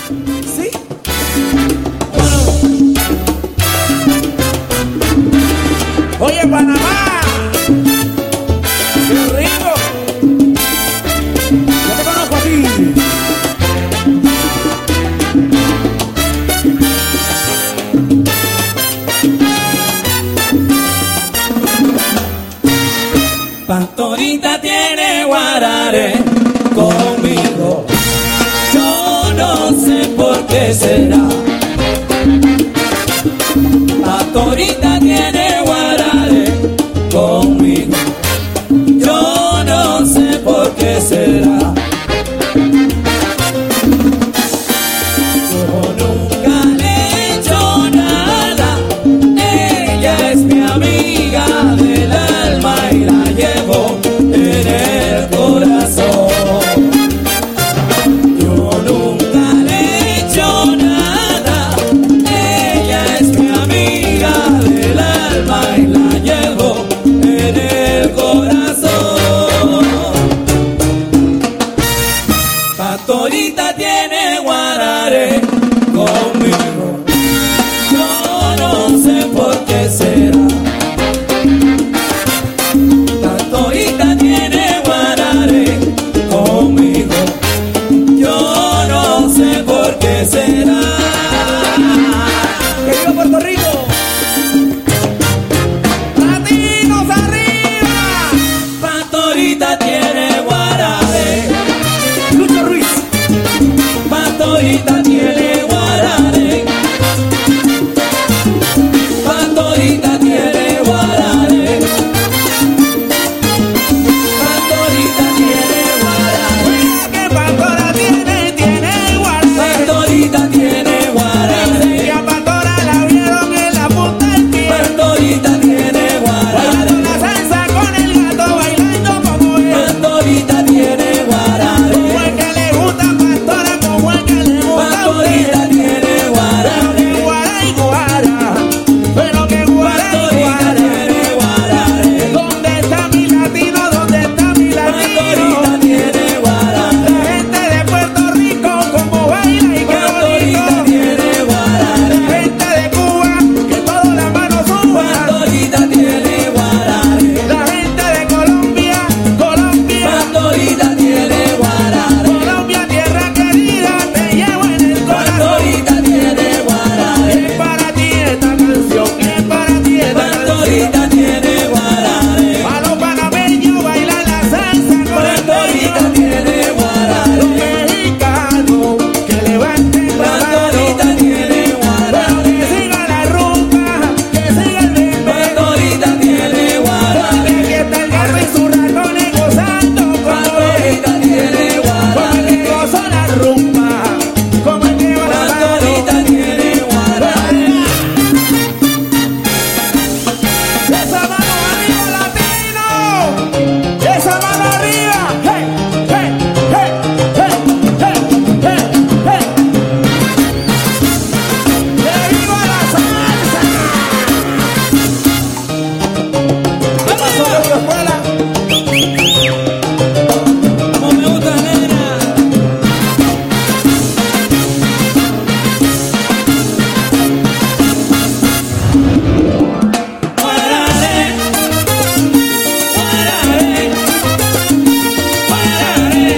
¿Sí? Oye, Panamá, qué rico. Yo te conozco a ti. Pastorita tiene guarare conmigo, yo no sé por qué será. Pastorita tiene guarare conmigo, yo no sé por qué será. Yo nunca le he hecho nada, ella es mi amiga del alma y la llevo en el corazón. Yo nunca le he hecho nada, ella es mi amiga del alma y la llevo en el corazón. Pastorita tiene guarare conmigo, yo no sé por qué será. Pastorita tiene guarare conmigo, yo no sé por qué será. ¡Que viva Puerto Rico! ¡Latinos arriba! Pastorita tiene guarare, Lucho Ruiz. pastorita tiene guarare, pastorita tiene guarare, pastorita tiene guarare, ¿Qué pastora tiene guardia? pastorita tiene guarare, Y a pastora la vieron en la punta del pie. pastorita tiene guarare, Bailando la salsa con el gato, bailando como es. pastorita tiene guarare, Como es que le gusta pastora, como es que le gusta a pastorita usted. tiene guarare, Pero que guara y pastorita guara. tiene guarare, ¿Dónde está mi latino? ¿Dónde está mi latino? pastorita tiene guarare, La gente de Puerto Rico, como baila y qué pastorita bonito. tiene guarare, La gente de Cuba, que todas las manos suban. pastorita tiene guarare, La gente de Colombia, Colombia, pastorita tiene guarare, Colombia, tierra querida, te llevo en el corazón. pastorita tiene guarare, Es para ti esta canción, es para ti esta canción. pastorita tiene guarare, A los panameños bailan la salsa pastorita norteño. tiene guarare, Los mexicanos que levanten la mano. pastorita tiene Pero guarare, que siga la rumba, que siga el ritmo. pastorita tiene guarare, Porque aquí está el gato y sus ratones gozando como es. pastorita tiene Como el guarare, que goza la rumba, como el que va la mano. pastorita tiene guarare. Esa mano arriba, latino. Esa mano arriba. Hey, hey, hey, hey, hey, hey, hey. ¡Que viva la salsa! ¿Qué pasó en tu escuela? Como me gusta, nena. Guarare, guarare, guarare,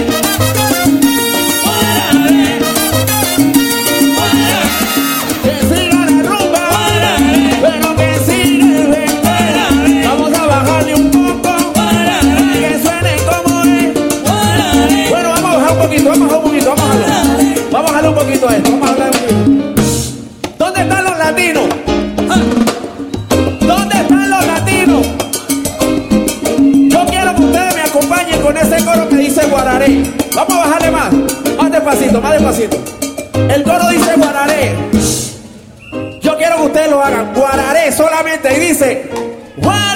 guarare, guarare. Que siga la rumba, pero que siga el ritmo. Vamos a bajarle un poco, que suene como es. Bueno, vamos a bajar un poquito, vamos a bajar un poquito, vamos a bajarlo. Vamos a bajarle un poquito a esto, vamos a hablar un poquito. ¿Dónde están los latinos? ¿Dónde están los latinos? Yo quiero que ustedes me acompañen con ese coro que dice guararé. Vamos a bajarle más despacito, más despacito. El coro dice guararé. Yo quiero que ustedes lo hagan. Guararé solamente y dice guararé.